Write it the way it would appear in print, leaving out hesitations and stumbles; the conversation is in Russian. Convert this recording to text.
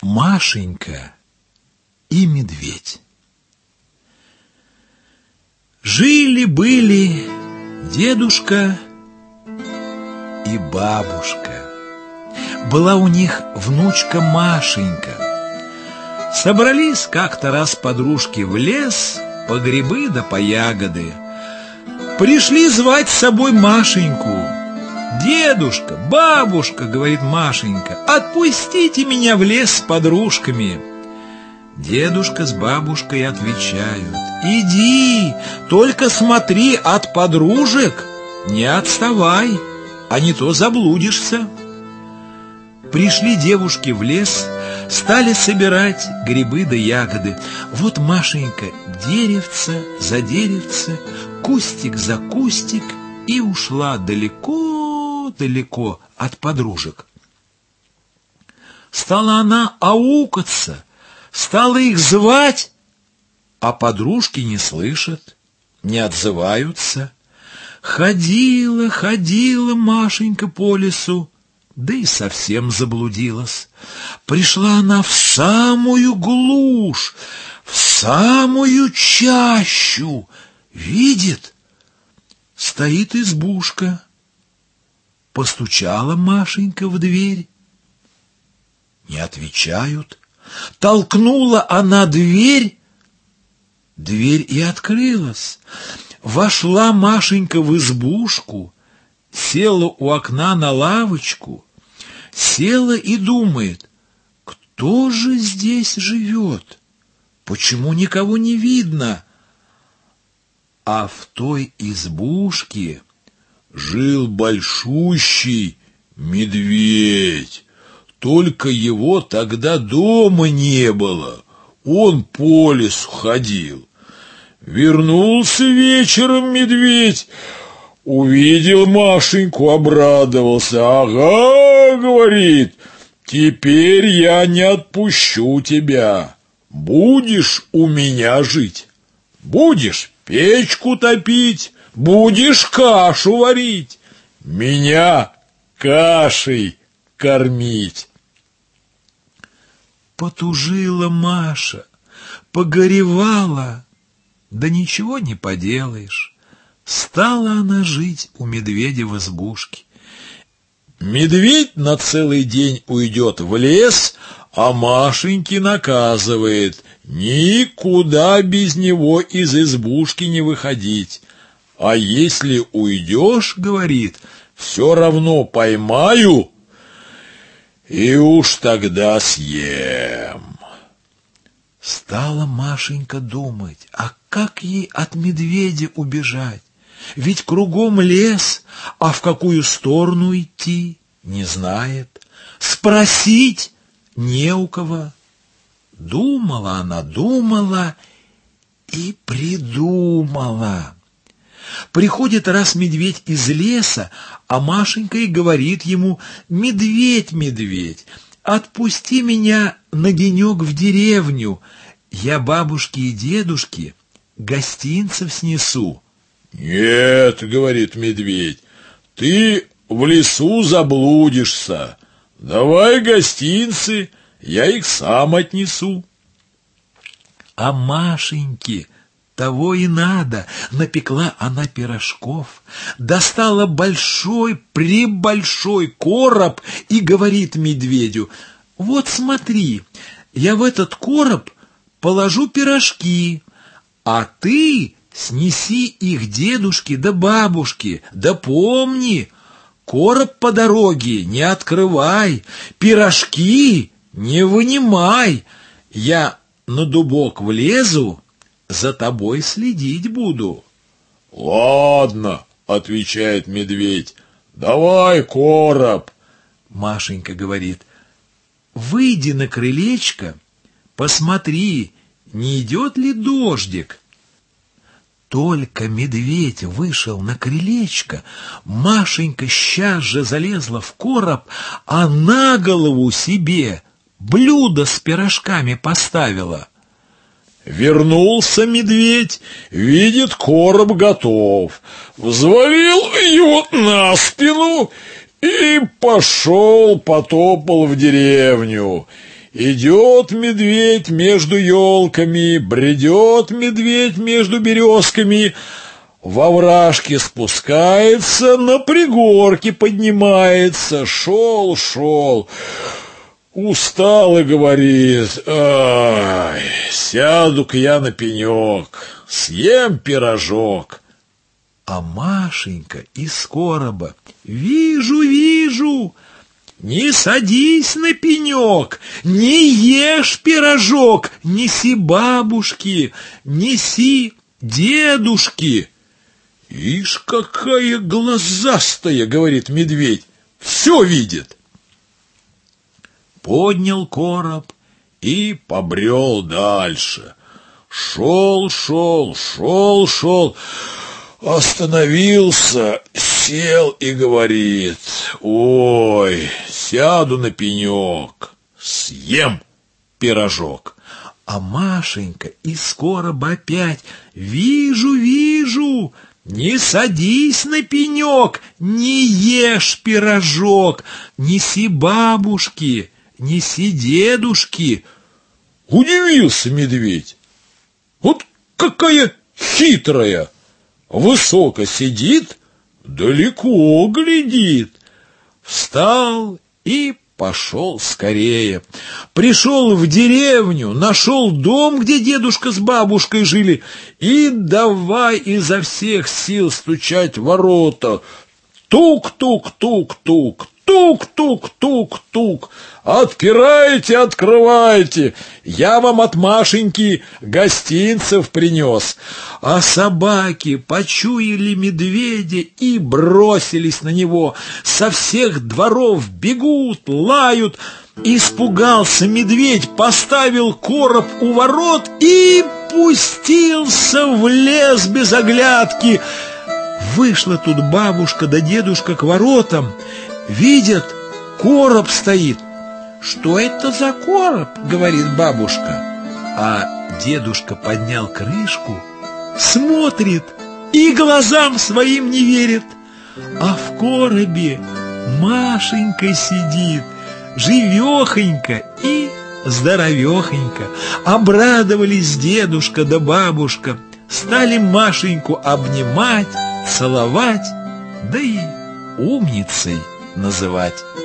Машенька и медведь. Жили-были дедушка и бабушка. Была у них внучка Машенька. Собрались как-то раз подружки в лес по грибы да по ягоды. Пришли звать с собой Машеньку. «Дедушка, бабушка, — говорит Машенька, — отпустите меня в лес с подружками». Дедушка с бабушкой отвечают: «Иди, только смотри, от подружек не отставай, а не то заблудишься». Пришли девушки в лес, стали собирать грибы да ягоды. Вот Машенька деревце за деревце, кустик за кустик, и ушла далеко-далеко от подружек. Стала она аукаться, стала их звать, а подружки не слышат, не отзываются. Ходила Машенька по лесу, да и совсем заблудилась. Пришла она в самую глушь, в самую чащу. Видит, стоит избушка. Постучала Машенька в дверь. Не отвечают. Толкнула она дверь. Дверь и открылась. Вошла Машенька в избушку, села у окна на лавочку, села и думает: кто же здесь живет? Почему никого не видно? А в той избушке жил большущий медведь. Только его тогда дома не было. Он по лесу ходил. Вернулся вечером медведь, увидел Машеньку, обрадовался. «Ага, — говорит, — теперь я не отпущу тебя. Будешь у меня жить, будешь печку топить, будешь кашу варить, меня кашей кормить». Потужила Маша, погоревала, да ничего не поделаешь. Стала она жить у медведя в избушке. Медведь на целый день уйдет в лес, а Машеньки наказывает никуда без него из избушки не выходить. А если уйдешь, говорит, все равно поймаю и уж тогда съем. Стала Машенька думать, а как ей от медведя убежать? Ведь кругом лес, а в какую сторону идти не знает. Спросить не у кого. Думала она, думала и придумала. Приходит раз медведь из леса, а Машенька и говорит ему: «Медведь, медведь, отпусти меня на денек в деревню, я бабушке и дедушке гостинцев снесу». «Нет, — говорит медведь, — ты в лесу заблудишься. Давай гостинцы, я их сам отнесу». А Машеньке того и надо. Напекла она пирожков, достала большой-пребольшой короб и говорит медведю: «Вот смотри, я в этот короб положу пирожки, а ты снеси их дедушке да бабушке, да помни, короб по дороге не открывай, пирожки не вынимай, я на дубок влезу, за тобой следить буду». «Ладно, — отвечает медведь, — давай короб». Машенька говорит: «Выйди на крылечко, посмотри, не идет ли дождик». Только медведь вышел на крылечко, Машенька сейчас же залезла в короб, а на голову себе блюдо с пирожками поставила. Вернулся медведь, видит, короб готов, взвалил его на спину и потопал в деревню. Идет медведь между елками, бредет медведь между березками, во вражке спускается, на пригорке поднимается. Шел, устал и говорит: ай, сяду-ка я на пенек, съем пирожок. А Машенька из короба: вижу, не садись на пенек, не ешь пирожок, неси бабушке, неси дедушке. Ишь, какая глазастая, говорит медведь, все видит. Поднял короб и побрел дальше. Шел, остановился, сел и говорит: ой, сяду на пенек, съем пирожок. А Машенька из короба опять: вижу, не садись на пенек, не ешь пирожок, неси бабушке, неси дедушке. Удивился медведь. Вот какая хитрая! Высоко сидит, далеко глядит. Встал и пошел скорее. Пришел в деревню, нашел дом, где дедушка с бабушкой жили, и давай изо всех сил стучать в ворота. Тук-тук-тук-тук, тук-тук-тук-тук. Отпирайте, открывайте, я вам от Машеньки гостинцев принес. А собаки почуяли медведя и бросились на него. Со всех дворов бегут, лают. Испугался медведь, поставил короб у ворот и пустился в лес без оглядки. Вышла тут бабушка да дедушка к воротам. Видят, короб стоит. «Что это за короб?» — говорит бабушка. А дедушка поднял крышку, смотрит и глазам своим не верит. А в коробе Машенька сидит, живехонька и здоровехонька. Обрадовались дедушка да бабушка, стали Машеньку обнимать, целовать, да и умницей называть.